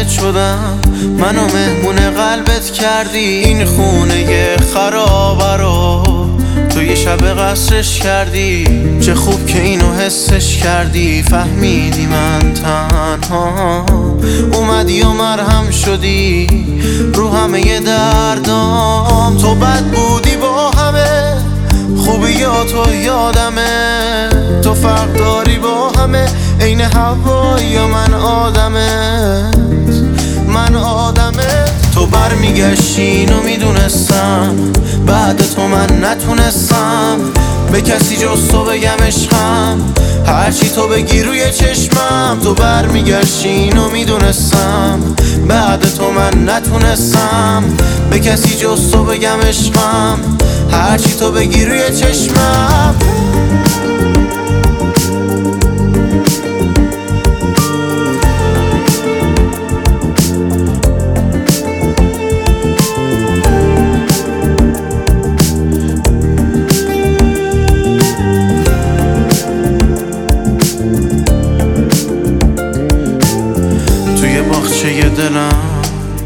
خونت شدم، منو مهمون قلبت کردی. این خونه خرابه رو تو یه شب قصرش کردی. چه خوب که اینو حسش کردی، فهمیدی من تنها اومدی و مرهم شدی رو همه دردام. تو بد بودی با همه خوبیاتو یادمه، تو فرق داری با همه عین هوایی یا من آدمت. تو برمیگشتی اینو میدونستم، بعد تو من نتونستم به کسی جز تو بگم عشقم، هرچی تو بگی روی چشمم. تو برمیگشتی اینو میدونستم، بعد تو من نتونستم به کسی جز تو بگم عشقم، هرچی تو بگی روی چشمم. توی دلم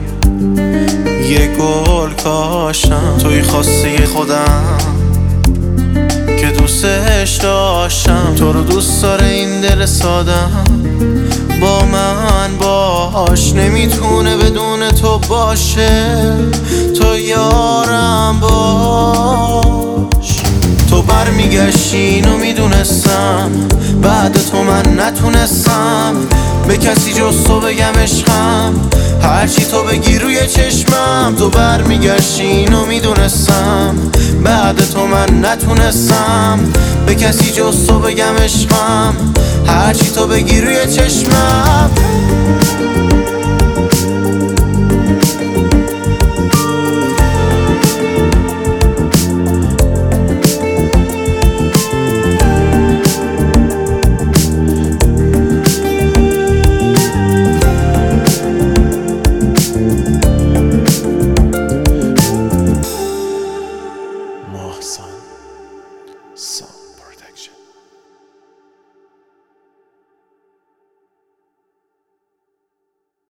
یه گل کاشتم، توی خواسته خودم که دوستش داشتم. تو رو دوست داره این دل سادم، با من باش نمیتونه بدون تو باشه. تو یارم باش. تو برمیگشتی اینو میدونستم، بعد تو من نتونستم به کسی جز تو بگم عشقم، هرچی تو بگی روی چشمم. تو برمیگشتی اینو میدونستم، بعد تو من نتونستم به کسی جز تو بگم عشقم، هرچی تو بگی روی چشمم.